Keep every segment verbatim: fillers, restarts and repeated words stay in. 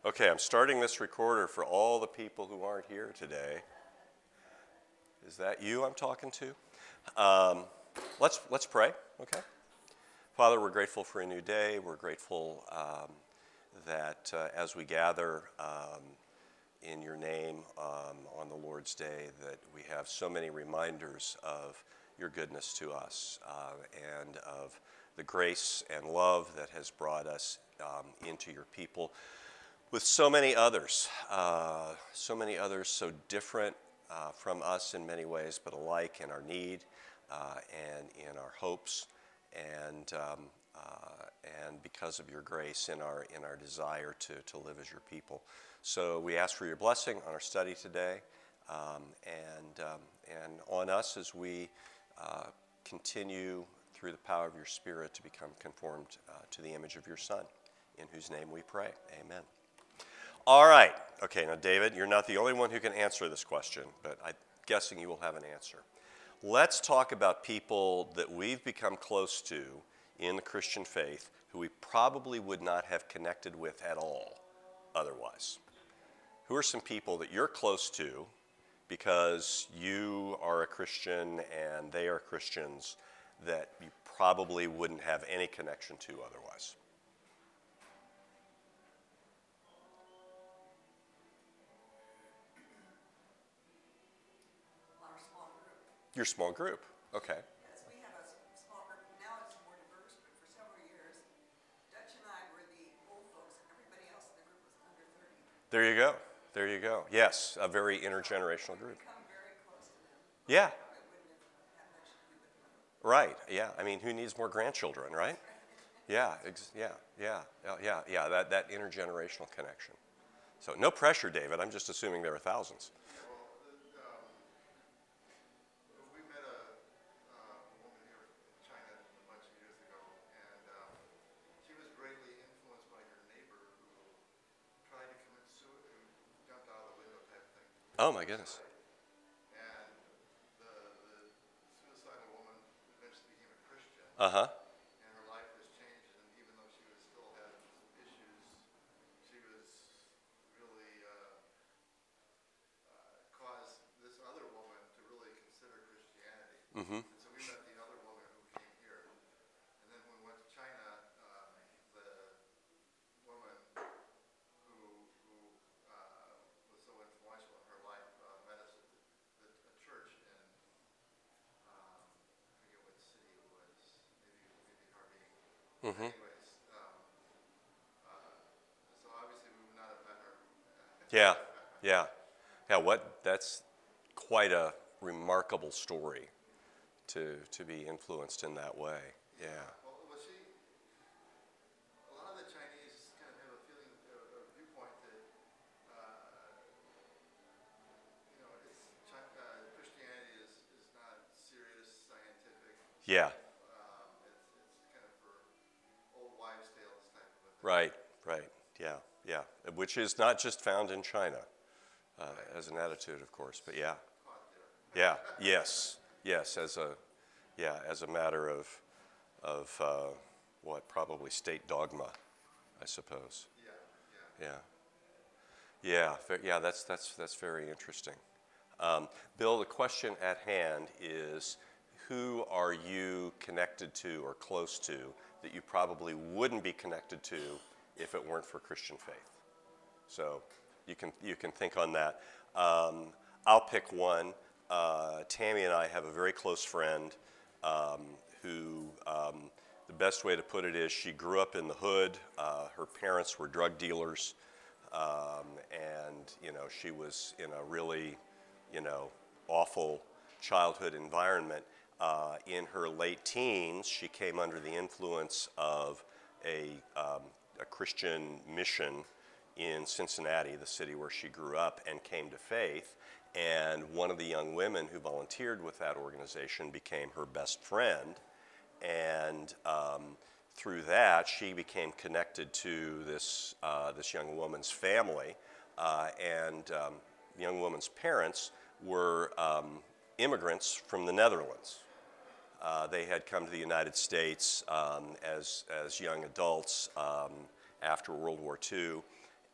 Okay, I'm starting this recorder for all the people who aren't here today. Is that you I'm talking to? Um, let's, let's pray, okay? Father, we're grateful for a new day. We're grateful um, that uh, as we gather um, in your name um, on the Lord's Day, that we have so many reminders of your goodness to us uh, and of the grace and love that has brought us um, into your people. With so many others, uh, so many others so different uh, from us in many ways, but alike in our need uh, and in our hopes, and um, uh, and because of your grace in our in our desire to to live as your people. So we ask for your blessing on our study today, um, and um, and on us as we uh, continue through the power of your Spirit to become conformed uh, to the image of your Son, in whose name we pray. Amen. All right. Okay, now, David, you're not the only one who can answer this question, but I'm guessing you will have an answer. Let's talk about people that we've become close to in the Christian faith who we probably would not have connected with at all otherwise. Who are some people that you're close to because you are a Christian and they are Christians that you probably wouldn't have any connection to otherwise? Your small group, okay. Yes, we have a small group. Now it's more diverse, but for several years, Dutch and I were the old folks, and everybody else in the group was under thirty. There you go. There you go. Yes, a very intergenerational group. We've become very close to them. Yeah. I wouldn't have had much to do with them. Right. Yeah. I mean, who needs more grandchildren, right? Yeah. Ex- yeah. Yeah. Yeah. Yeah. Yeah. That that intergenerational connection. So no pressure, David. I'm just assuming there are thousands. We met a, uh, a woman here in China a bunch of years ago, and um, she was greatly influenced by her neighbor who tried to commit suicide, who jumped out of the window type of thing. Oh my goodness. And the, the suicidal woman eventually became a Christian, Uh huh. and her life was changed. And even though she was still had issues, she was really uh, uh, caused this other woman to really consider Christianity. Mm-hmm. And so we met the other woman who came here. And then when we went to China, um, the woman who, who uh, was so influential in her life uh, met us at the, the, a church in, um, I forget what city it was, maybe, maybe Harbin. Mm-hmm. Anyways, um, uh, so obviously we would not have met her. Yeah. Yeah. Yeah. What? That's quite a remarkable story to to be influenced in that way. Yeah. Well, well, she, a lot of the Chinese kind of have a feeling, a, a viewpoint that, uh, you know, it's, Chi- uh, Christianity is, is not serious, scientific. Yeah. Um, it's, it's kind of for old wives' tales type of a thing. Right. Right. Yeah. Yeah. Which is not just found in China uh, as an attitude, of course, but yeah. Caught there. Yeah. Yes. Yes. As a, yeah, as a matter of, of uh, what probably state dogma, I suppose. Yeah, yeah. Yeah. Yeah. Fa- Yeah. That's that's that's very interesting. Um, Bill, the question at hand is, who are you connected to or close to that you probably wouldn't be connected to if it weren't for Christian faith? So you can you can think on that. Um, I'll pick one. Uh, Tammy and I have a very close friend um, who, um, the best way to put it is, she grew up in the hood. Uh, her parents were drug dealers, um, and you know she was in a really, you know, awful childhood environment. Uh, in her late teens, she came under the influence of a, um, a Christian mission in Cincinnati, the city where she grew up, and came to faith. And one of the young women who volunteered with that organization became her best friend. And um, through that, she became connected to this, uh, this young woman's family. Uh, and um, the young woman's parents were um, immigrants from the Netherlands. Uh, they had come to the United States um, as, as young adults um, after World War Two.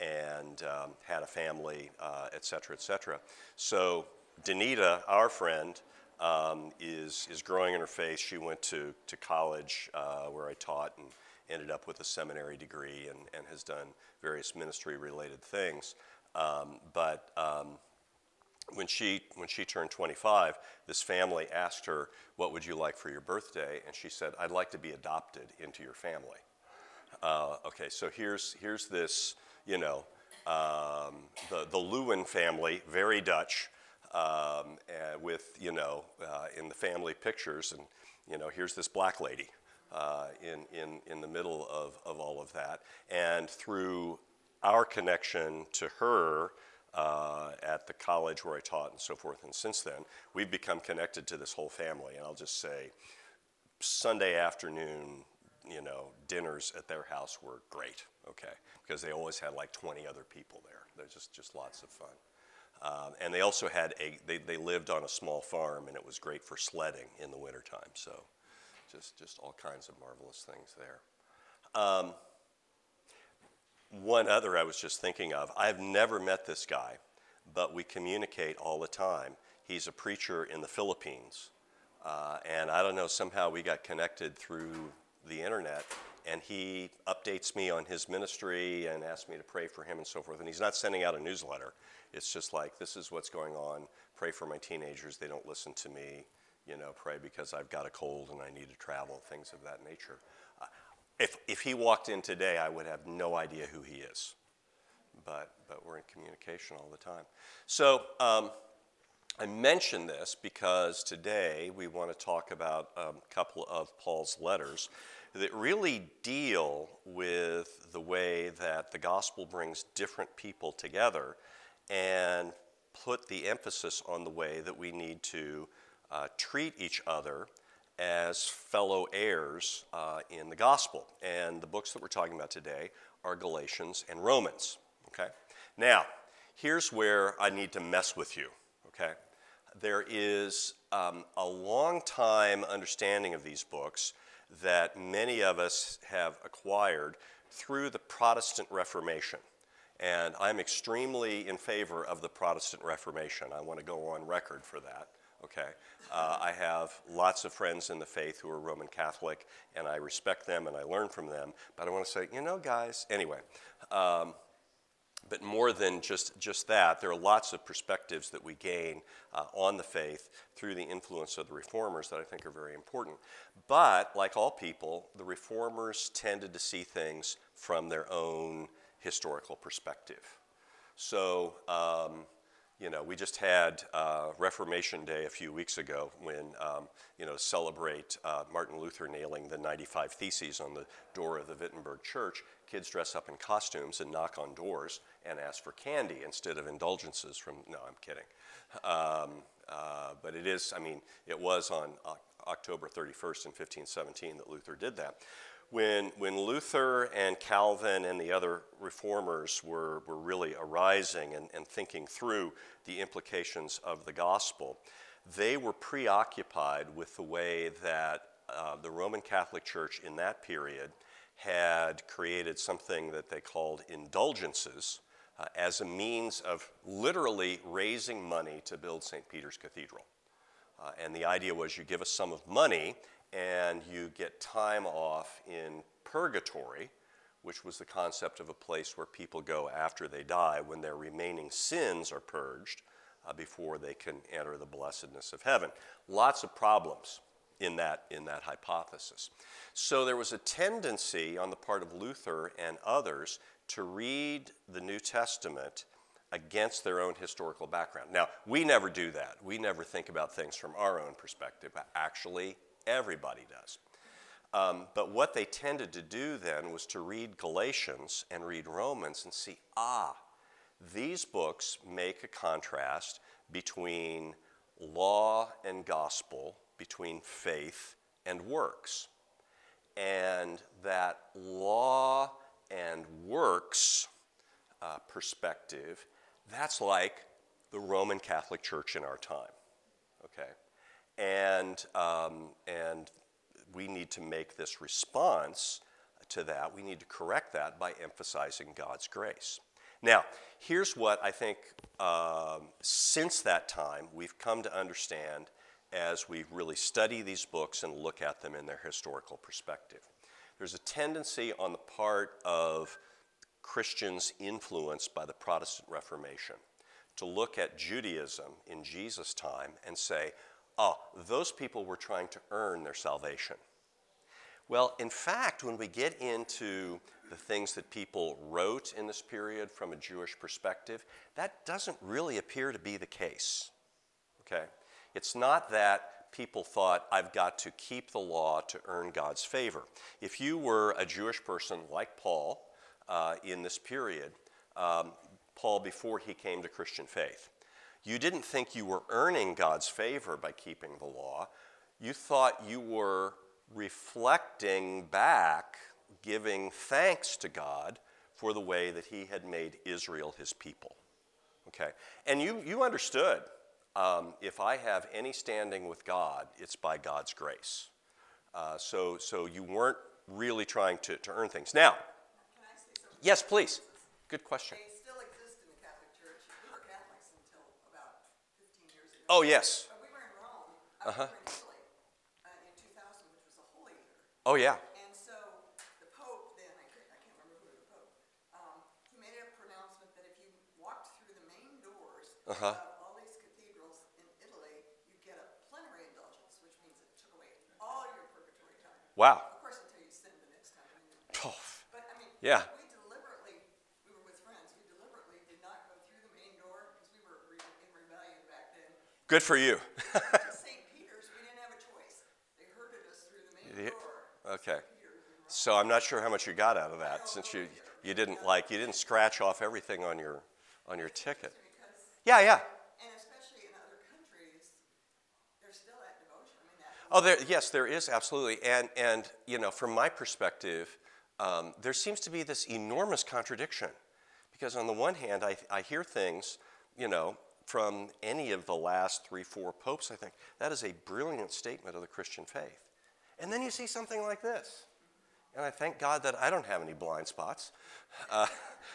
and um, had a family, uh, et cetera, et cetera. So Danita, our friend, um, is, is growing in her faith. She went to, to college uh, where I taught and ended up with a seminary degree and, and has done various ministry-related things. Um, but um, when she when she turned twenty-five, this family asked her, "What would you like for your birthday?" And she said, "I'd like to be adopted into your family." Uh, okay, so here's here's this, you know, um, the the Lewin family, very Dutch, um, and with you know uh, in the family pictures, and you know here's this black lady uh, in in in the middle of of all of that, and through our connection to her. Uh, at the college where I taught and so forth, and since then, we've become connected to this whole family. And I'll just say, Sunday afternoon, you know, dinners at their house were great, okay, because they always had like twenty other people there. They're just, just lots of fun. Um, and they also had a, they, they lived on a small farm, and it was great for sledding in the wintertime. So just, just all kinds of marvelous things there. Um, One other I was just thinking of, I've never met this guy, but we communicate all the time. He's a preacher in the Philippines, uh, and I don't know, somehow we got connected through the internet, and he updates me on his ministry and asks me to pray for him and so forth, and he's not sending out a newsletter. It's just like, this is what's going on, pray for my teenagers, they don't listen to me, you know, pray because I've got a cold and I need to travel, things of that nature. Uh, If, if he walked in today, I would have no idea who he is. But, but we're in communication all the time. So um, I mention this because today we want to talk about um, a couple of Paul's letters that really deal with the way that the gospel brings different people together and put the emphasis on the way that we need to uh, treat each other as fellow heirs uh, in the gospel. And the books that we're talking about today are Galatians and Romans, okay? Now, here's where I need to mess with you, okay? There is um, a long time understanding of these books that many of us have acquired through the Protestant Reformation. And I'm extremely in favor of the Protestant Reformation. I want to go on record for that. Okay, uh, I have lots of friends in the faith who are Roman Catholic, and I respect them and I learn from them. But I want to say, you know, guys, anyway. Um, but more than just, just that, there are lots of perspectives that we gain uh, on the faith through the influence of the Reformers that I think are very important. But, like all people, the Reformers tended to see things from their own historical perspective. So, um, You know, we just had uh, Reformation Day a few weeks ago when, um, you know, celebrate uh, Martin Luther nailing the ninety-five Theses on the door of the Wittenberg Church. Kids dress up in costumes and knock on doors and ask for candy instead of indulgences from, no, I'm kidding. Um, uh, but it is, I mean, it was on uh, October thirty-first in fifteen seventeen that Luther did that. When, when Luther and Calvin and the other reformers were, were really arising and, and thinking through the implications of the gospel, they were preoccupied with the way that uh, the Roman Catholic Church in that period had created something that they called indulgences uh, as a means of literally raising money to build Saint Peter's Cathedral. Uh, and the idea was you give a sum of money and you get time off in purgatory, which was the concept of a place where people go after they die when their remaining sins are purged uh, before they can enter the blessedness of heaven. Lots of problems in that, in that hypothesis. So there was a tendency on the part of Luther and others to read the New Testament against their own historical background. Now, we never do that. We never think about things from our own perspective. Actually, everybody does. Um, but what they tended to do then was to read Galatians and read Romans and see, ah, these books make a contrast between law and gospel, between faith and works. And that law and works uh, perspective, that's like the Roman Catholic Church in our time, okay? And, um, and we need to make this response to that. We need to correct that by emphasizing God's grace. Now, here's what I think um, since that time we've come to understand as we really study these books and look at them in their historical perspective. There's a tendency on the part of Christians influenced by the Protestant Reformation to look at Judaism in Jesus' time and say, oh, those people were trying to earn their salvation. Well, in fact, when we get into the things that people wrote in this period from a Jewish perspective, that doesn't really appear to be the case. Okay? It's not that people thought, I've got to keep the law to earn God's favor. If you were a Jewish person like Paul uh, in this period, um, Paul before he came to Christian faith, you didn't think you were earning God's favor by keeping the law. You thought you were reflecting back, giving thanks to God for the way that he had made Israel his people. Okay? And you, you understood, um, if I have any standing with God, it's by God's grace. Uh, so, so you weren't really trying to, to earn things. Now, Can I say something? yes, please. Good question. They still exist in the Catholic Church. We were Catholics until about fifteen years ago. Oh, yes. But we were in Rome, uh, Uh-huh. we were in Italy uh, in two thousand, which was a holy year. Oh, yeah. And so the Pope then, I can't, I can't remember who the Pope, um, he made a pronouncement that if you walked through the main doors Uh-huh. of all these cathedrals in Italy, you get a plenary indulgence, which means it took away all your purgatory time. Wow. Of course, until you sin the next time. I mean, Oh, but I mean, yeah. we deliberately, we were with friends, we deliberately did not go through the main door because we were re- in rebellion back then. Good for you. To Saint Peter's, we didn't have a choice. They herded us through the main Yeah. door. Okay. Peter's in Rome. So I'm not sure how much you got out of that, since you you didn't like you didn't scratch off everything on your on your ticket. Because, Yeah, yeah. and especially in other countries, there's still that devotion. I mean, that. Oh, there, yes, there is absolutely, and and you know, from my perspective, um, there seems to be this enormous contradiction, because on the one hand, I I hear things, you know, from any of the last three, four popes. I think that is a brilliant statement of the Christian faith, and then you see something like this, and I thank God that I don't have any blind spots. Uh,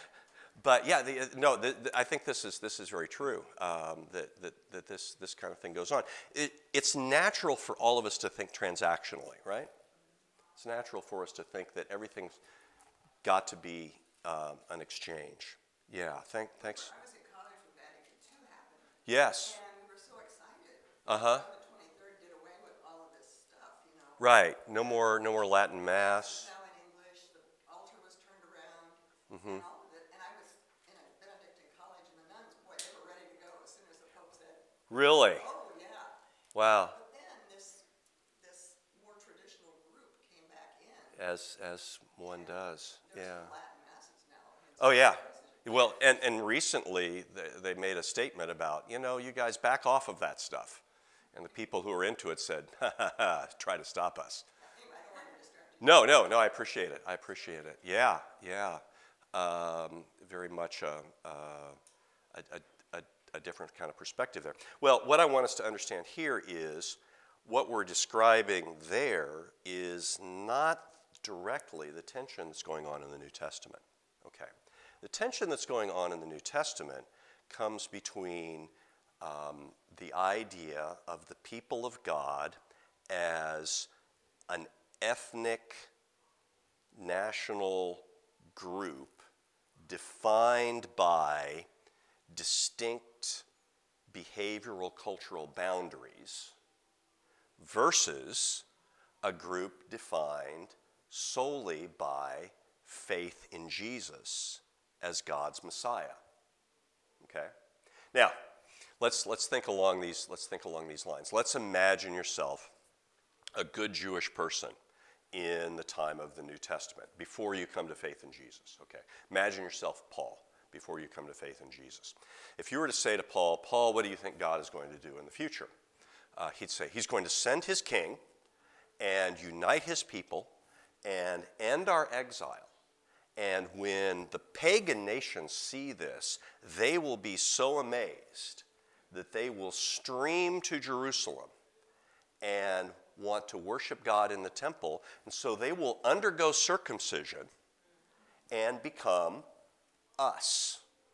But yeah, the, no, the, the, I think this is this is very true. Um, that, that that this this kind of thing goes on. It, it's natural for all of us to think transactionally, right? It's natural for us to think that everything's got to be um, an exchange. Yeah. Thank, thanks. I was in college when Vatican two happened, Yes. and we were so excited. Uh huh. On the twenty-third, did away with all of this stuff, you know. Right. No more no more Latin mass. Now in English, the altar was turned around, Mm-hmm. and all of it. And I was in a Benedictine college, and the nuns, boy, they were ready to go as soon as the Pope said, Really? "Oh yeah." Wow. But then this this more traditional group came back in. As as one does. There's Yeah. some Latin masses now. in Oh, some yeah. places. Well, and, and recently they, they made a statement about, you know, you guys back off of that stuff. And the people who were into it said, ha, ha, ha, try to stop us. Anyway, I don't want to distract you. No, no, no, I appreciate it. I appreciate it. Yeah, yeah. Um, very much a, a, a, a, a different kind of perspective there. Well, what I want us to understand here is what we're describing there is not directly the tension that's going on in the New Testament. Okay. The tension that's going on in the New Testament comes between um, the idea of the people of God as an ethnic, national group defined by distinct behavioral cultural boundaries versus a group defined solely by faith in Jesus as God's Messiah. Okay? Now, let's let's think along these let's think along these lines. Let's imagine yourself a good Jewish person in the time of the New Testament before you come to faith in Jesus. Okay? Imagine yourself Paul before you come to faith in Jesus. If you were to say to Paul, Paul, what do you think God is going to do in the future? Uh, he'd say he's going to send his king and unite his people and end our exile. And when the pagan nations see this, they will be so amazed that they will stream to Jerusalem and want to worship God in the temple. And so they will undergo circumcision and become us.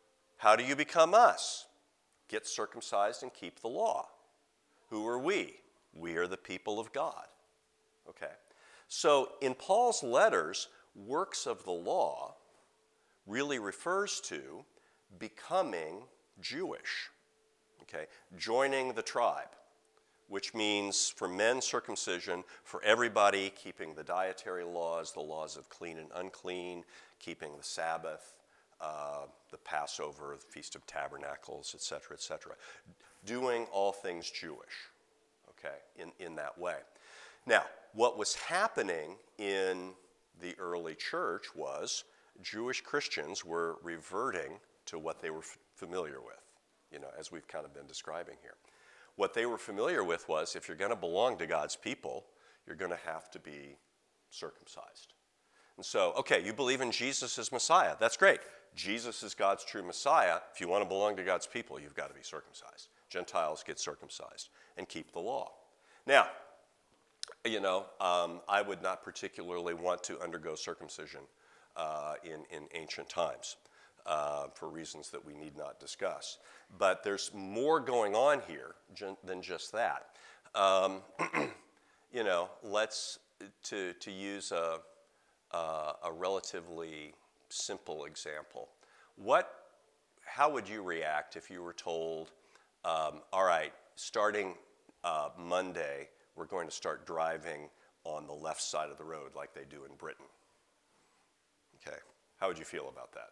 How do you become us? Get circumcised and keep the law. Who are we? We are the people of God. Okay. So in Paul's letters, works of the law really refers to becoming Jewish. Okay. Joining the tribe, which means for men circumcision, for everybody keeping the dietary laws, the laws of clean and unclean, keeping the Sabbath, uh, the Passover, the Feast of Tabernacles, et cetera, et cetera. Doing all things Jewish, okay, in, in that way. Now, what was happening in the early church was Jewish Christians were reverting to what they were f- familiar with, you know, as we've kind of been describing here. What they were familiar with was if you're going to belong to God's people, you're going to have to be circumcised. And so, okay, you believe in Jesus as Messiah. That's great. Jesus is God's true Messiah. If you want to belong to God's people, you've got to be circumcised. Gentiles get circumcised and keep the law. Now, you know, um, I would not particularly want to undergo circumcision uh, in, in ancient times uh, for reasons that we need not discuss. But there's more going on here than just that. Um, you know, let's, to, to use a, a, a relatively simple example. What, how would you react if you were told, um, all right, starting uh, Monday, we're going to start driving on the left side of the road like they do in Britain? Okay, how would you feel about that?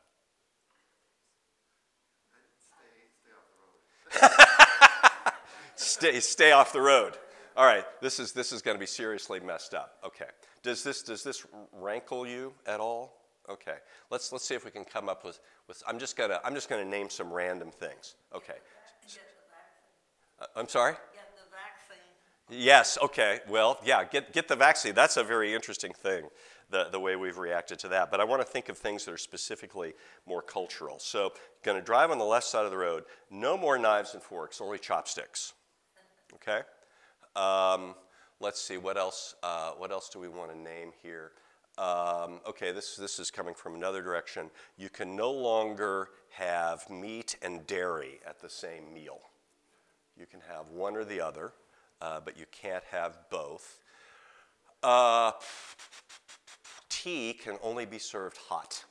Stay, stay off the road. Stay, stay off the road. All right, this is this is going to be seriously messed up. Okay, does this does this rankle you at all? Okay, let's let's see if we can come up with, with I'm just gonna I'm just gonna name some random things. Okay, Get the vaccine. uh, I'm sorry. Get the vaccine. Yes. Okay. Well, yeah. Get get the vaccine. That's a very interesting thing, the the way we've reacted to that. But I want to think of things that are specifically more cultural. So, going to drive on the left side of the road. No more knives and forks. Only chopsticks. Okay. Um, let's see. What else? Uh, what else do we want to name here? Um, okay. This this is coming from another direction. You can no longer have meat and dairy at the same meal. You can have one or the other. Uh, but you can't have both. Uh, tea can only be served hot.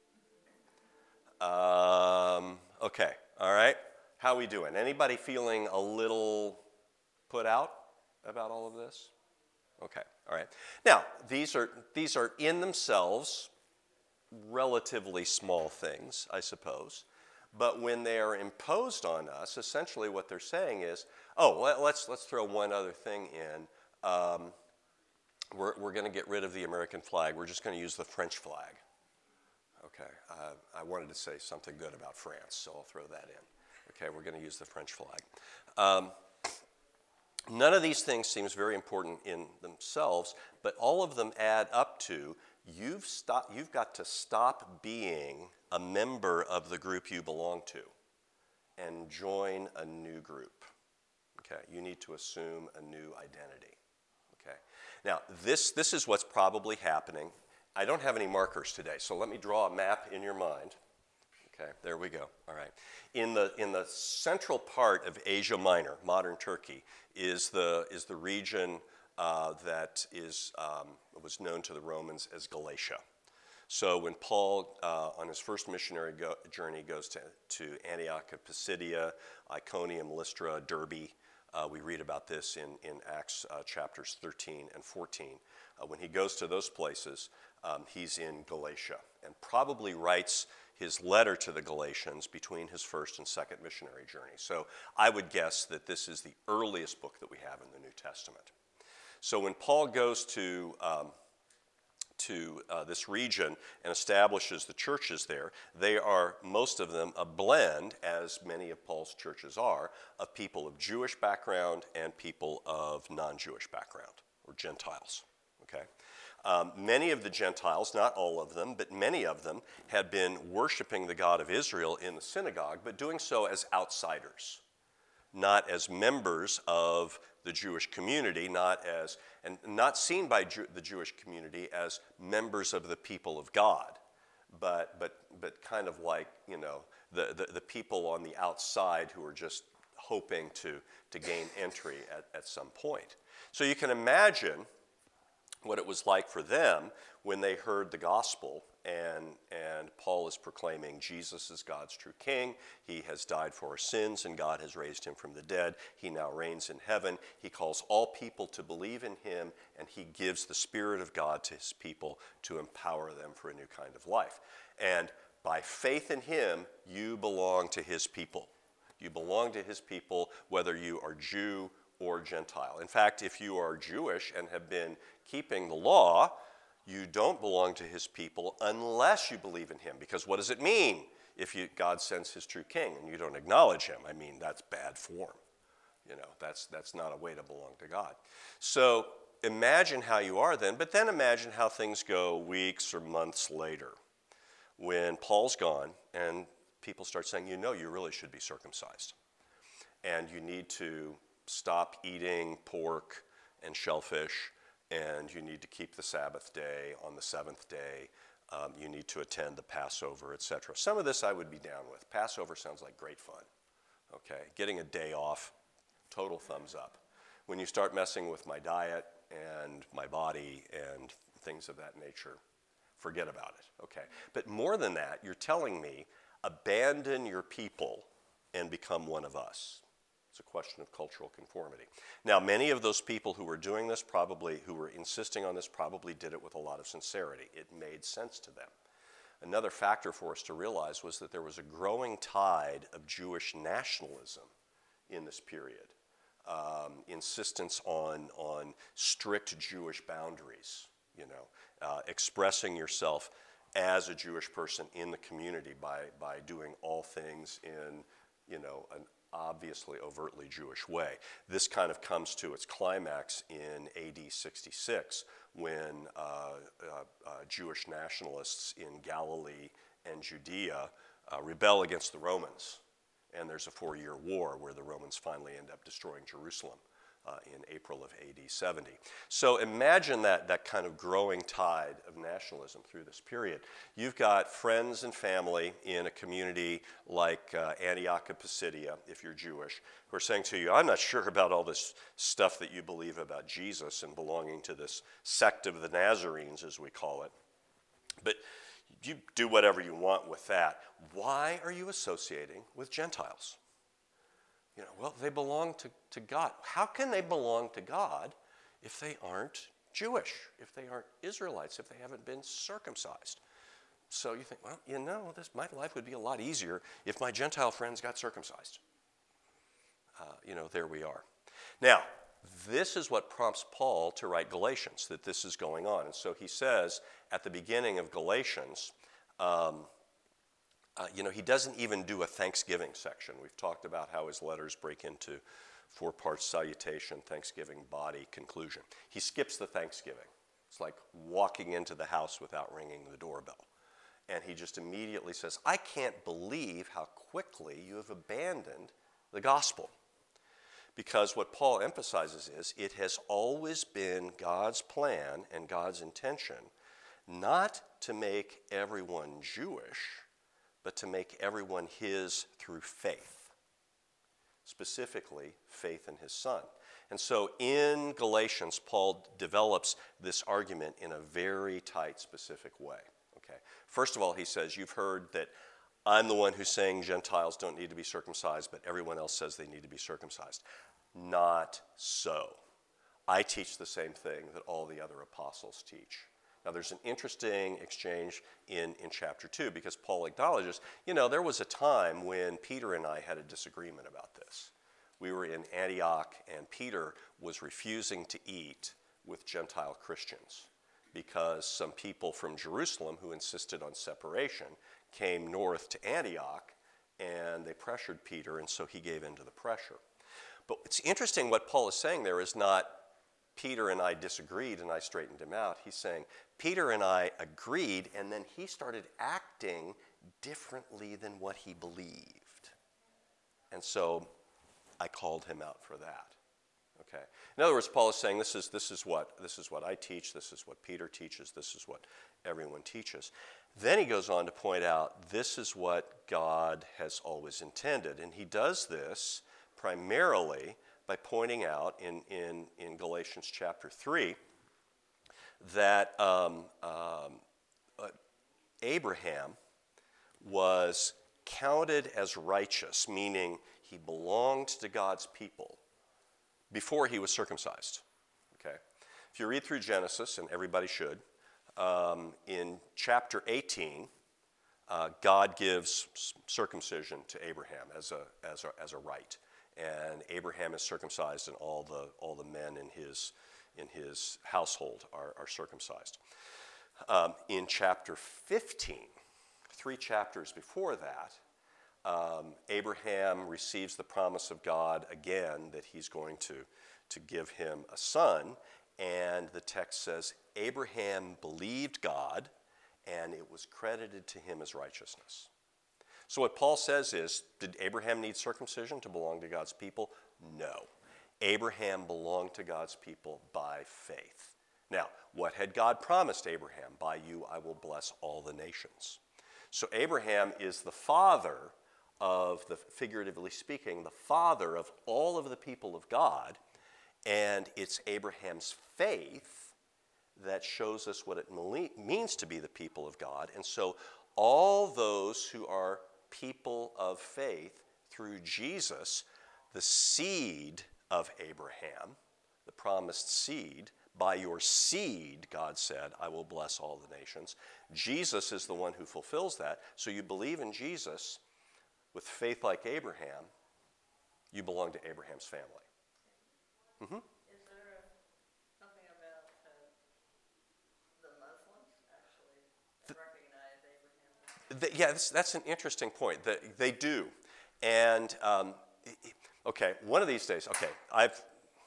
Um, okay, all right. How are we doing? Anybody feeling a little put out about all of this? Okay, all right. Now, these are these are in themselves relatively small things, I suppose. But when they are imposed on us, essentially what they're saying is, oh, let, let's let's throw one other thing in. Um, we're we're going to get rid of the American flag. We're just going to use the French flag. Okay, uh, I wanted to say something good about France, so I'll throw that in. Okay, we're going to use the French flag. Um, none of these things seems very important in themselves, but all of them add up to you've stop, you've got to stop being a member of the group you belong to and join a new group. Okay, you need to assume a new identity. Okay, now this this is what's probably happening. I don't have any markers today, so let me draw a map in your mind. Okay, there we go. All right, in the in the central part of Asia Minor, modern Turkey, is the is the region uh, that is um, was known to the Romans as Galatia. So when Paul, uh, on his first missionary go- journey, goes to, to Antioch of Pisidia, Iconium, Lystra, Derbe, uh, we read about this in, in Acts uh, chapters thirteen and fourteen. Uh, when he goes to those places, um, he's in Galatia and probably writes his letter to the Galatians between his first and second missionary journey. So I would guess that this is the earliest book that we have in the New Testament. So when Paul goes to... Um, to uh, this region and establishes the churches there, they are, most of them, a blend, as many of Paul's churches are, of people of Jewish background and people of non-Jewish background, or Gentiles, okay? Um, many of the Gentiles, not all of them, but many of them, had been worshiping the God of Israel in the synagogue, but doing so as outsiders, not as members of the Jewish community, not as, and not seen by Jew, the Jewish community as members of the people of God, but but but kind of like, you know, the, the, the people on the outside who are just hoping to, to gain entry at, at some point. So you can imagine what it was like for them when they heard the gospel and, and Paul is proclaiming Jesus is God's true king. He has died for our sins and God has raised him from the dead. He now reigns in heaven. He calls all people to believe in him and he gives the Spirit of God to his people to empower them for a new kind of life. And by faith in him, you belong to his people. You belong to his people whether you are Jew or Gentile. In fact, if you are Jewish and have been keeping the law, you don't belong to his people unless you believe in him. Because what does it mean if you, God sends his true king and you don't acknowledge him? I mean, that's bad form. You know, that's, that's not a way to belong to God. So imagine how you are then, but then imagine how things go weeks or months later when Paul's gone and people start saying, you know, you really should be circumcised. And you need to stop eating pork and shellfish, and you need to keep the Sabbath day on the seventh day. Um, you need to attend the Passover, et cetera. Some of this I would be down with. Passover sounds like great fun. Okay, getting a day off, total thumbs up. When you start messing with my diet and my body and things of that nature, forget about it. Okay, but more than that, you're telling me abandon your people and become one of us. It's a question of cultural conformity. Now, many of those people who were doing this probably, who were insisting on this, probably did it with a lot of sincerity. It made sense to them. Another factor for us to realize was that there was a growing tide of Jewish nationalism in this period. Um, insistence on, on strict Jewish boundaries, you know, uh, expressing yourself as a Jewish person in the community by, by doing all things in, you know, an obviously overtly Jewish way. This kind of comes to its climax in A D sixty-six when uh, uh, uh, Jewish nationalists in Galilee and Judea uh, rebel against the Romans. And there's a four-year war where the Romans finally end up destroying Jerusalem uh, in April of A D seventy. So imagine that, that kind of growing tide of nationalism through this period. You've got friends and family in a community like uh, Antioch of Pisidia, if you're Jewish, who are saying to you, I'm not sure about all this stuff that you believe about Jesus and belonging to this sect of the Nazarenes, as we call it. But you do whatever you want with that. Why are you associating with Gentiles? You know, well, they belong to, to God. How can they belong to God if they aren't Jewish, if they aren't Israelites, if they haven't been circumcised? So you think, well, you know, this, my life would be a lot easier if my Gentile friends got circumcised. Uh, you know, there we are. Now, this is what prompts Paul to write Galatians, that this is going on. And so he says at the beginning of Galatians, um, Uh, you know, he doesn't even do a Thanksgiving section. We've talked about how his letters break into four parts: salutation, thanksgiving, body, conclusion. He skips the Thanksgiving. It's like walking into the house without ringing the doorbell. And he just immediately says, I can't believe how quickly you have abandoned the gospel. Because what Paul emphasizes is it has always been God's plan and God's intention not to make everyone Jewish, but to make everyone his through faith, specifically faith in his Son. And so in Galatians, Paul develops this argument in a very tight, specific way. Okay. First of all, he says, you've heard that I'm the one who's saying Gentiles don't need to be circumcised, but everyone else says they need to be circumcised. Not so. I teach the same thing that all the other apostles teach. Now, there's an interesting exchange in, in chapter two because Paul acknowledges, you know, there was a time when Peter and I had a disagreement about this. We were in Antioch, and Peter was refusing to eat with Gentile Christians because some people from Jerusalem who insisted on separation came north to Antioch, and they pressured Peter, and so he gave in to the pressure. But it's interesting what Paul is saying there is not Peter and I disagreed and I straightened him out. He's saying Peter and I agreed, and then he started acting differently than what he believed. And so I called him out for that. Okay. In other words, Paul is saying this is this is what this is what I teach, this is what Peter teaches, this is what everyone teaches. Then he goes on to point out this is what God has always intended. And he does this primarily by pointing out in, in, in Galatians chapter three that um, um, uh, Abraham was counted as righteous, meaning he belonged to God's people before he was circumcised. Okay? If you read through Genesis, and everybody should, um, in chapter eighteen, uh, God gives circumcision to Abraham as a, as a, as a right. And Abraham is circumcised, and all the, all the men in his, in his household are, are circumcised. Um, in chapter fifteen, three chapters before that, um, Abraham receives the promise of God again that he's going to, to give him a son. And the text says, Abraham believed God, and it was credited to him as righteousness. So what Paul says is, did Abraham need circumcision to belong to God's people? No. Abraham belonged to God's people by faith. Now, what had God promised Abraham? By you I will bless all the nations. So Abraham is the father of, the, figuratively speaking, the father of all of the people of God, and it's Abraham's faith that shows us what it means to be the people of God. And so all those who are people of faith through Jesus, the seed of Abraham, the promised seed, by your seed, God said, I will bless all the nations. Jesus is the one who fulfills that. So you believe in Jesus with faith like Abraham, you belong to Abraham's family. Mm-hmm. Is there a, something about uh, the Muslims actually recognize Abraham? The, yeah, that's, that's an interesting point. The, they do. And, um, okay, one of these days, okay, I've,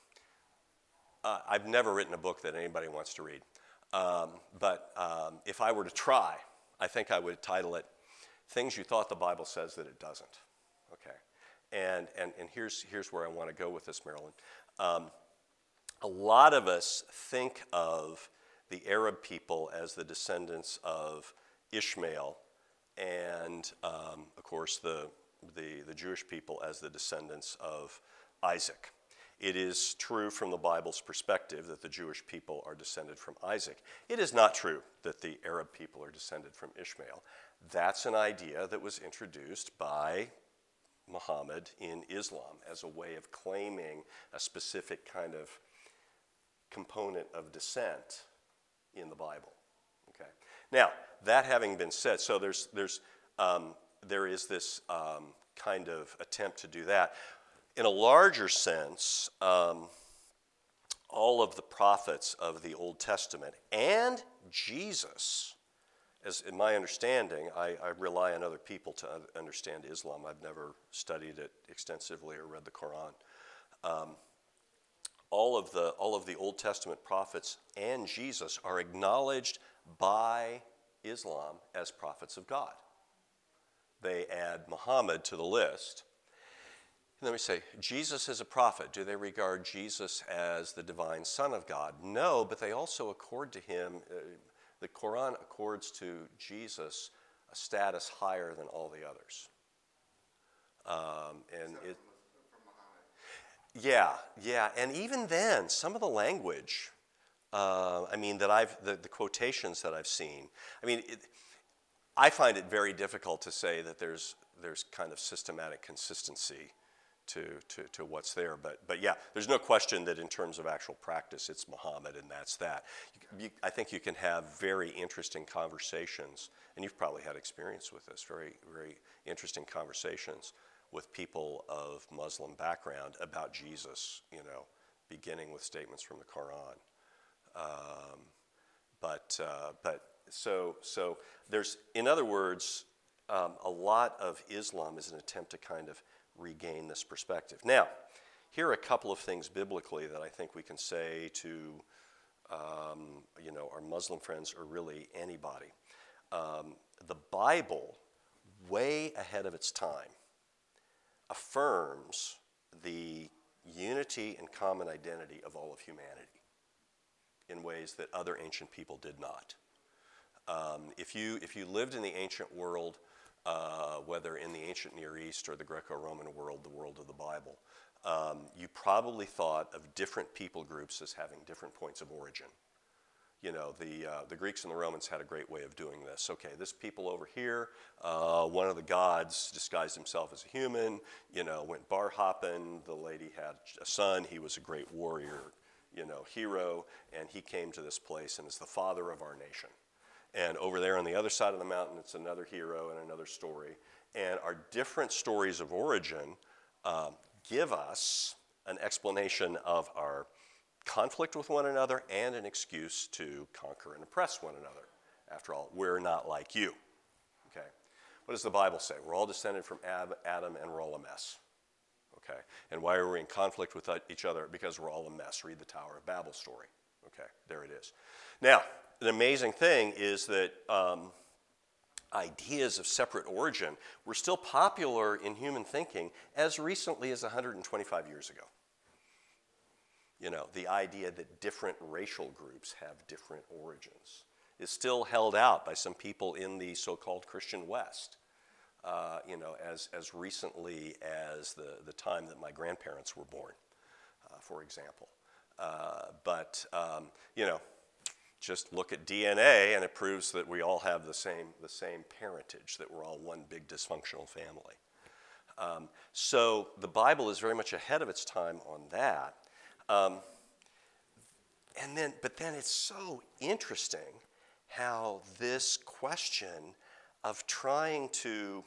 uh, I've never written a book that anybody wants to read. Um, but um, if I were to try, I think I would title it, Things You Thought the Bible Says That It Doesn't. Okay. And, and, and here's, here's where I want to go with this, Marilyn. Um, a lot of us think of the Arab people as the descendants of Ishmael, and um, of course the, the, the Jewish people as the descendants of Isaac. It is true from the Bible's perspective that the Jewish people are descended from Isaac. It is not true that the Arab people are descended from Ishmael. That's an idea that was introduced by Muhammad in Islam as a way of claiming a specific kind of component of descent in the Bible. Okay. Now, that having been said, so there's there's um, there is this um, kind of attempt to do that. In a larger sense, um, all of the prophets of the Old Testament and Jesus, as in my understanding, I, I rely on other people to understand Islam. I've never studied it extensively or read the Quran. Um, all of the all of the Old Testament prophets and Jesus are acknowledged by Islam as prophets of God. They add Muhammad to the list. And then we say, Jesus is a prophet. Do they regard Jesus as the divine Son of God? No, but they also accord to him, uh, the Quran accords to Jesus a status higher than all the others. Um, and it, yeah, yeah, and even then, some of the language, uh, I mean, that I've, the, the quotations that I've seen, I mean, it, I find it very difficult to say that there's there's kind of systematic consistency to, to, to what's there. But, but yeah, there's no question that in terms of actual practice, it's Muhammad, and that's that. You, you, I think you can have very interesting conversations, and you've probably had experience with this, very, very interesting conversations with people of Muslim background about Jesus, you know, beginning with statements from the Quran. Um, but, uh, but so, so there's, in other words, um, a lot of Islam is an attempt to kind of regain this perspective. Now, here are a couple of things biblically that I think we can say to, um, you know, our Muslim friends or really anybody. Um, the Bible, way ahead of its time, affirms the unity and common identity of all of humanity in ways that other ancient people did not. Um, if you if you lived in the ancient world, uh, whether in the ancient Near East or the Greco-Roman world, the world of the Bible, um, you probably thought of different people groups as having different points of origin. You know, the, uh, the Greeks and the Romans had a great way of doing this. Okay, this people over here, uh, one of the gods disguised himself as a human, you know, went bar hopping. The lady had a son. He was a great warrior, you know, hero, and he came to this place and is the father of our nation. And over there on the other side of the mountain, it's another hero and another story. And our different stories of origin uh, give us an explanation of our conflict with one another and an excuse to conquer and oppress one another. After all, we're not like you. Okay? What does the Bible say? We're all descended from Ab- Adam and we're all a mess. Okay? And why are we in conflict with each other? Because we're all a mess. Read the Tower of Babel story. Okay, there it is. Now, an amazing thing is that um, ideas of separate origin were still popular in human thinking as recently as one hundred twenty-five years ago. You know, the idea that different racial groups have different origins is still held out by some people in the so-called Christian West, uh, you know, as, as recently as the, the time that my grandparents were born, uh, for example. Uh, but, um, you know, just look at D N A and it proves that we all have the same, the same parentage, that we're all one big dysfunctional family. Um, so the Bible is very much ahead of its time on that. Um, and then, but then it's so interesting how this question of trying to,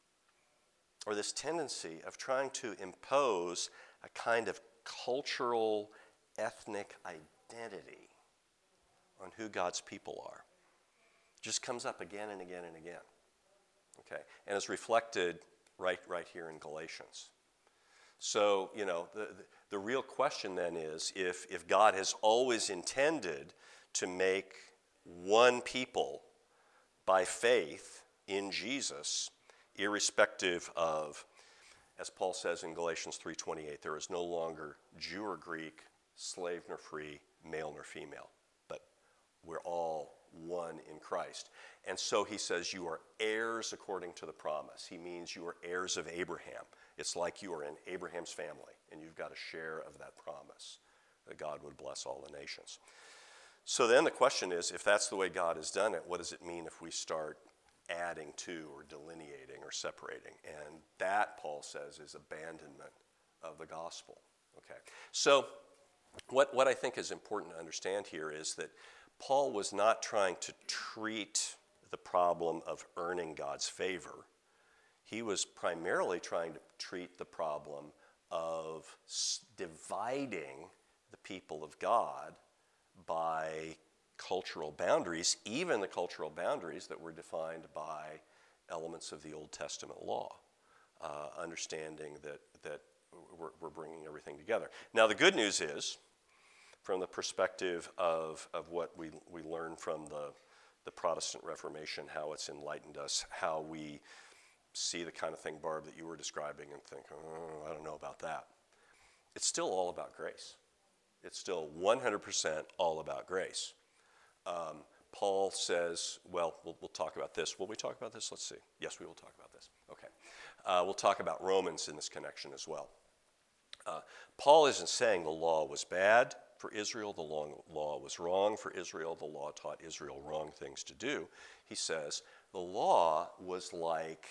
or this tendency of trying to impose a kind of cultural, ethnic identity on who God's people are, just comes up again and again and again. Okay, and is reflected right, right here in Galatians. So, you know, the, the, the real question then is if, if God has always intended to make one people by faith in Jesus, irrespective of, as Paul says in Galatians three twenty-eight, there is no longer Jew or Greek, slave nor free, male nor female, but we're all one in Christ. And so he says you are heirs according to the promise. He means you are heirs of Abraham. It's like you are in Abraham's family, and you've got a share of that promise that God would bless all the nations. So then the question is, if that's the way God has done it, what does it mean if we start adding to or delineating or separating? And that, Paul says, is abandonment of the gospel. Okay. So what, what I think is important to understand here is that Paul was not trying to treat the problem of earning God's favor. He was primarily trying to treat the problem of dividing the people of God by cultural boundaries, even the cultural boundaries that were defined by elements of the Old Testament law, uh, understanding that, that we're, we're bringing everything together. Now, the good news is, from the perspective of, of what we, we learn from the, the Protestant Reformation, how it's enlightened us, how we see the kind of thing, Barb, that you were describing and think, oh, I don't know about that. It's still all about grace. It's still one hundred percent all about grace. Um, Paul says, well, well, we'll talk about this. Will we talk about this? Let's see. Yes, we will talk about this. Okay. Uh, we'll talk about Romans in this connection as well. Uh, Paul isn't saying the law was bad for Israel, the law, law was wrong for Israel, the law taught Israel wrong things to do. He says the law was like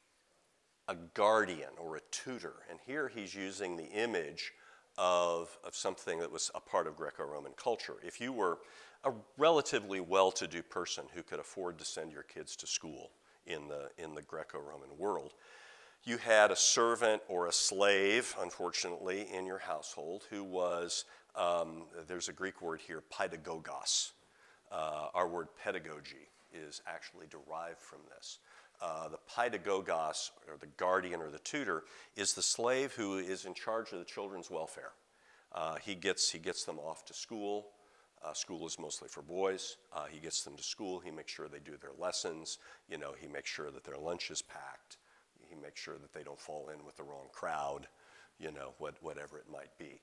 a guardian or a tutor. And here he's using the image of, of something that was a part of Greco-Roman culture. If you were a relatively well-to-do person who could afford to send your kids to school in the, in the Greco-Roman world, you had a servant or a slave, unfortunately, in your household who was, um, there's a Greek word here, paidagogos. Uh, our word pedagogy is actually derived from this. Uh, the paidagogos, or the guardian or the tutor, is the slave who is in charge of the children's welfare. Uh, he gets he gets them off to school. Uh, school is mostly for boys. Uh, he gets them to school. He makes sure they do their lessons. You know, he makes sure that their lunch is packed. He makes sure that they don't fall in with the wrong crowd. You know, what, whatever it might be.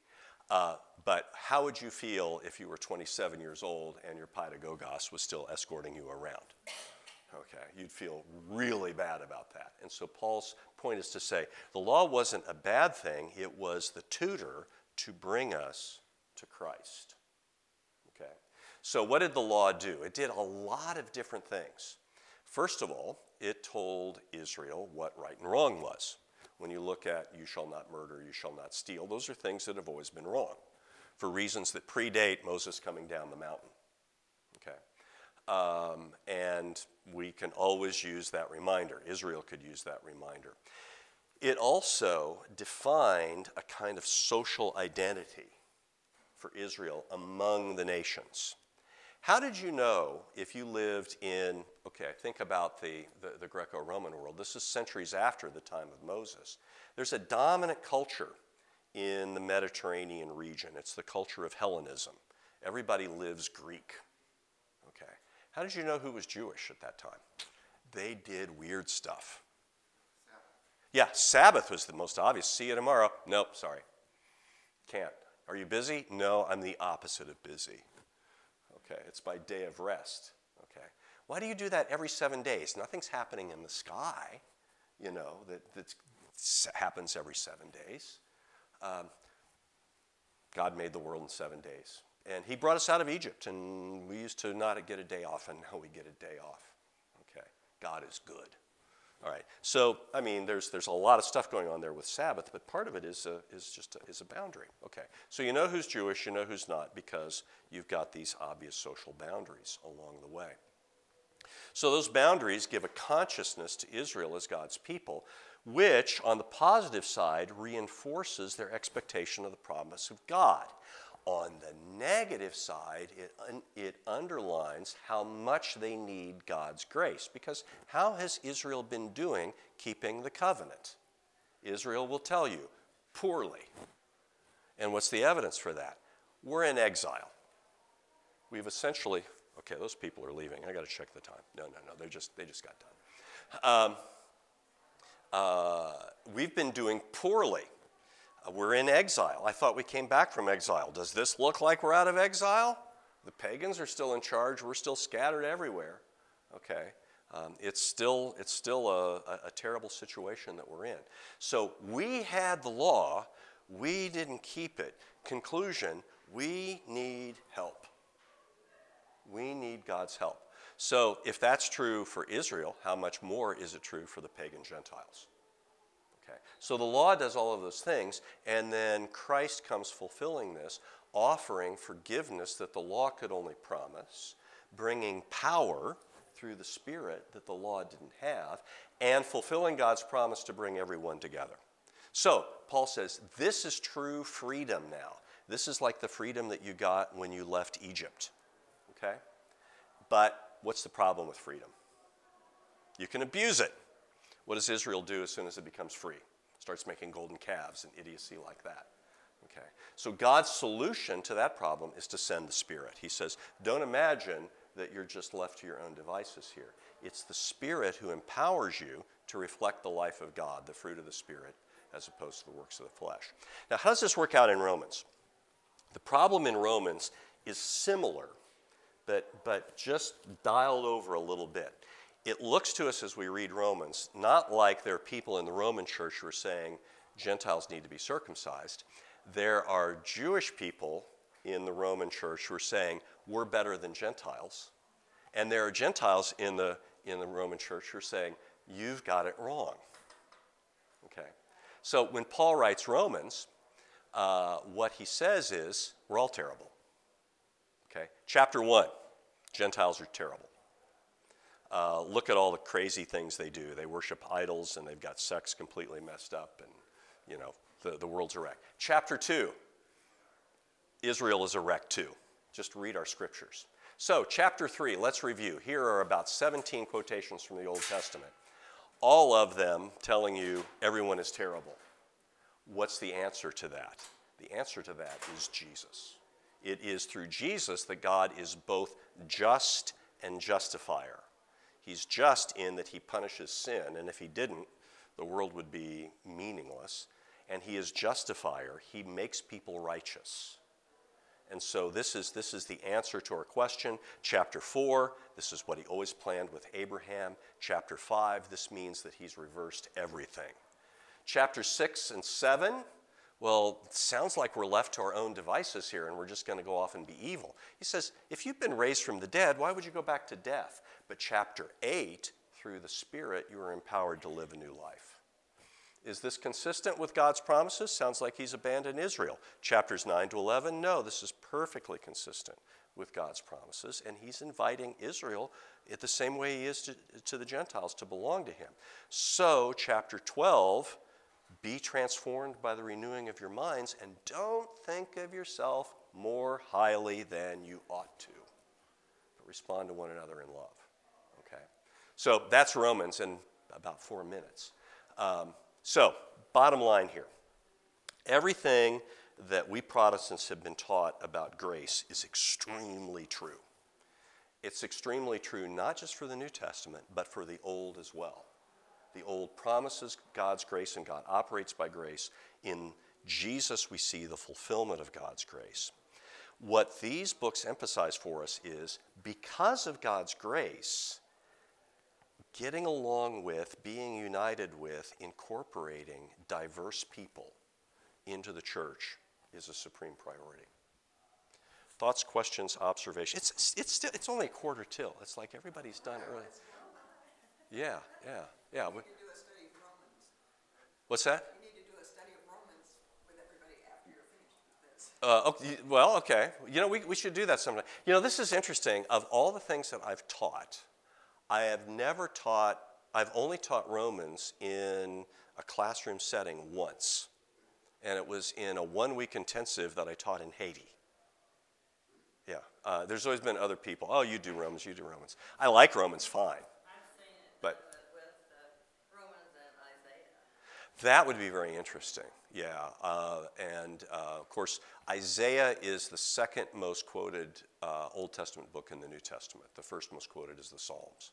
Uh, but how would you feel if you were twenty-seven years old and your paidagogos was still escorting you around? Okay, you'd feel really bad about that. And so Paul's point is to say the law wasn't a bad thing, it was the tutor to bring us to Christ. Okay, so what did the law do? It did a lot of different things. First of all, it told Israel what right and wrong was. When you look at you shall not murder, you shall not steal, those are things that have always been wrong for reasons that predate Moses coming down the mountain. Okay. Um, and we can always use that reminder. Israel could use that reminder. It also defined a kind of social identity for Israel among the nations. How did you know if you lived in, okay, think about the, the, the Greco-Roman world. This is centuries after the time of Moses. There's a dominant culture in the Mediterranean region. It's the culture of Hellenism. Everybody lives Greek. Okay. How did you know who was Jewish at that time? They did weird stuff. Sabbath. Yeah, Sabbath was the most obvious. See you tomorrow. Nope, sorry. Can't. Are you busy? No, I'm the opposite of busy. Okay, it's my day of rest. Okay. Why do you do that every seven days? Nothing's happening in the sky, you know, that, that happens every seven days. Um, God made the world in seven days. And he brought us out of Egypt, and we used to not get a day off, and now we get a day off. Okay, God is good. All right, so, I mean, there's there's a lot of stuff going on there with Sabbath, but part of it is a, is just a, is a boundary. Okay, so you know who's Jewish, you know who's not, because you've got these obvious social boundaries along the way. So those boundaries give a consciousness to Israel as God's people, which, on the positive side, reinforces their expectation of the promise of God. On the negative side, it, un- it underlines how much they need God's grace. Because how has Israel been doing keeping the covenant? Israel will tell you, poorly. And what's the evidence for that? We're in exile. We've essentially, okay, those people are leaving. I got to check the time. No, no, no, they just, they just got done. Um, uh, we've been doing poorly. Uh, we're in exile. I thought we came back from exile. Does this look like we're out of exile? The pagans are still in charge. We're still scattered everywhere. Okay, um, it's still it's still a, a, a terrible situation that we're in. So we had the law. We didn't keep it. Conclusion, we need help. We need God's help. So if that's true for Israel, how much more is it true for the pagan Gentiles? Okay. So the law does all of those things, and then Christ comes fulfilling this, offering forgiveness that the law could only promise, bringing power through the Spirit that the law didn't have, and fulfilling God's promise to bring everyone together. So Paul says, this is true freedom now. This is like the freedom that you got when you left Egypt. Okay? But what's the problem with freedom? You can abuse it. What does Israel do as soon as it becomes free? Starts making golden calves and idiocy like that. Okay. So God's solution to that problem is to send the Spirit. He says, don't imagine that you're just left to your own devices here. It's the Spirit who empowers you to reflect the life of God, the fruit of the Spirit, as opposed to the works of the flesh. Now, how does this work out in Romans? The problem in Romans is similar, but, but just dialed over a little bit. It looks to us as we read Romans, not like there are people in the Roman church who are saying Gentiles need to be circumcised. There are Jewish people in the Roman church who are saying we're better than Gentiles. And there are Gentiles in the, in the Roman church who are saying you've got it wrong. Okay. So when Paul writes Romans, uh, what he says is we're all terrible. Okay. Chapter one, Gentiles are terrible. Uh, look at all the crazy things they do. They worship idols, and they've got sex completely messed up, and, you know, the, the world's a wreck. Chapter two, Israel is a wreck too. Just read our scriptures. So, chapter three, let's review. Here are about seventeen quotations from the Old Testament, all of them telling you everyone is terrible. What's the answer to that? The answer to that is Jesus. It is through Jesus that God is both just and justifier. He's just in that he punishes sin, and if he didn't, the world would be meaningless. and he is justifier. He makes people righteous. And so this is, this is the answer to our question. Chapter four, this is what he always planned with Abraham. Chapter five, this means that he's reversed everything. Chapter six and seven, well, it sounds like we're left to our own devices here and we're just going to go off and be evil. He says, if you've been raised from the dead, why would you go back to death? But chapter eight, through the Spirit, you are empowered to live a new life. Is this consistent with God's promises? Sounds like he's abandoned Israel. Chapters nine to eleven, no, this is perfectly consistent with God's promises, and he's inviting Israel in the same way he is to, to the Gentiles to belong to him. So, chapter twelve, be transformed by the renewing of your minds, and don't think of yourself more highly than you ought to, but respond to one another in love. Okay? So, that's Romans in about four minutes. Um, So, bottom line here. Everything that we Protestants have been taught about grace is extremely true. It's extremely true not just for the New Testament, but for the Old as well. The Old promises God's grace, and God operates by grace. In Jesus, we see the fulfillment of God's grace. What these books emphasize for us is, because of God's grace, getting along with, being united with, incorporating diverse people into the church is a supreme priority. Thoughts, questions, observations? It's it's still it's only a quarter till. It's like everybody's done early. Yeah, yeah, yeah. You need to do a study of Romans. What's that? You need to do a study of Romans with everybody after you're finished with this. Uh, okay, well, okay. You know, we we should do that sometime. You know, this is interesting. Of all the things that I've taught, I have never taught, I've only taught Romans in a classroom setting once. And it was in a one-week intensive that I taught in Haiti. Yeah, uh, there's always been other people. Oh, you do Romans, you do Romans. I like Romans fine. I've seen it But- with, with uh, Romans and Isaiah. That would be very interesting, yeah. Uh, and uh, of course, Isaiah is the second most quoted uh, Old Testament book in the New Testament. The first most quoted is the Psalms.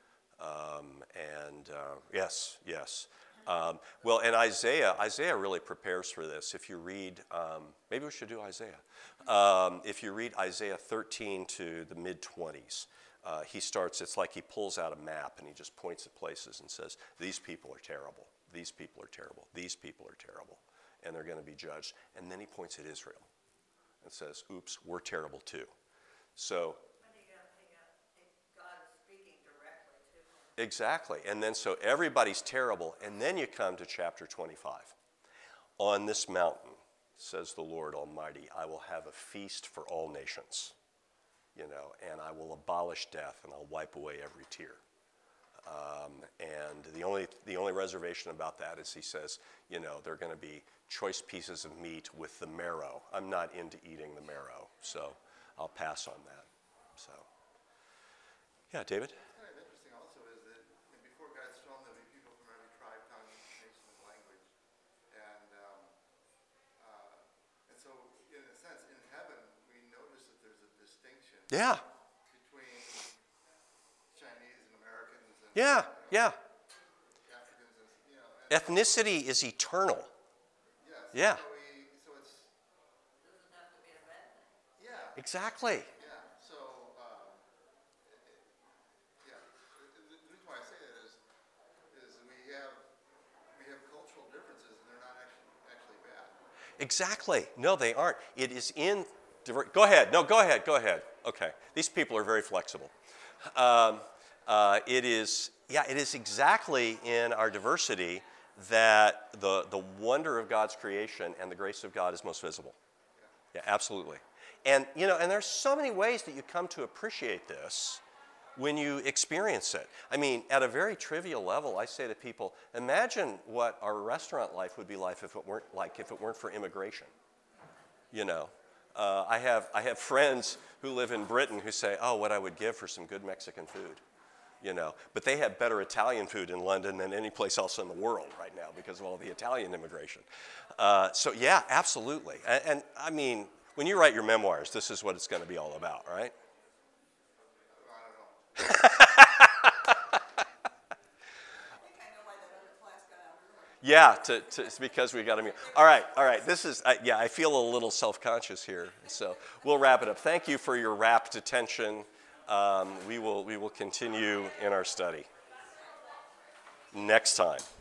Um, and uh, yes, yes. Um, well, and Isaiah, Isaiah really prepares for this. If you read, um, maybe we should do Isaiah. Um, if you read Isaiah thirteen to the mid-twenties, uh, he starts, it's like he pulls out a map and he just points at places and says, these people are terrible, these people are terrible, these people are terrible, and they're going to be judged. And then he points at Israel and says, oops, we're terrible too. So, But he got, he got, God is speaking directly to him. exactly. And then so everybody's terrible. And then you come to chapter twenty-five. On this mountain, says the Lord Almighty, I will have a feast for all nations, you know, and I will abolish death and I'll wipe away every tear. Um, and the only the only reservation about that is he says, you know, they're going to be choice pieces of meat with the marrow. I'm not into eating the marrow, so I'll pass on that. So, yeah, David? Kind of interesting also is that and before God's throne there'll be people from every tribe, tongue, nation, and language. And um, uh, and so in a sense, in heaven, we notice that there's a distinction Yeah, between Chinese and Americans and yeah, yeah. Africans and you know. And Ethnicity is eternal. yes, Yeah. So, we, so it's Doesn't have to be a bad thing. yeah. Exactly. Yeah, so, um, it- it- yeah, the, the the reason why I say that is, is we have, we have cultural differences and they're not actually, actually bad. Exactly. No, they aren't. It is in. diver- Go ahead. No, go ahead. Go ahead. Okay. These people are very flexible. Um, uh, it is. Yeah, it is exactly in our diversity that the the wonder of God's creation and the grace of God is most visible. Yeah, absolutely. And you know, and there's so many ways that you come to appreciate this when you experience it. I mean, at a very trivial level, I say to people, imagine what our restaurant life would be like if it weren't like if it weren't for immigration. You know, uh, I have I have friends who live in Britain who say, "Oh, what I would give for some good Mexican food." You know, but they have better Italian food in London than any place else in the world right now because of all the Italian immigration. Uh, so yeah, absolutely. And, and I mean, when you write your memoirs, this is what it's going to be all about, right? I don't know. I think I know why that other class got out early. Yeah, to, to, it's because we got to mute. All right, all right. This is, uh, yeah, I feel a little self-conscious here. So we'll wrap it up. Thank you for your rapt attention. Um, we will, we will continue in our study next time.